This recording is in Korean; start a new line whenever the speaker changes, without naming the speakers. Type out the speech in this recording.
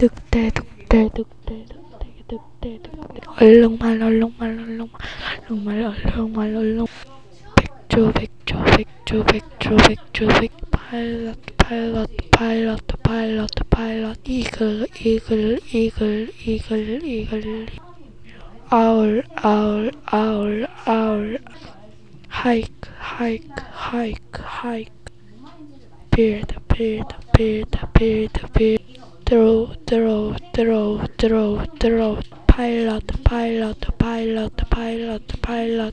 늑대 늑대 늑대 늑대 늑대 늑대 얼룩말 얼룩말 얼룩말 얼룩말 얼룩말 얼룩 백조 백조 백조 백조 백조 백 파일럿 파일럿 파일럿 파일럿 파일럿 이글 이글 이글 이글 이글 아울 아울 아울 아울 하이크 하이크 하이크 하이크 beard beard beard beard beard throw throw throw throw throw pilot pilot pilot pilot pilot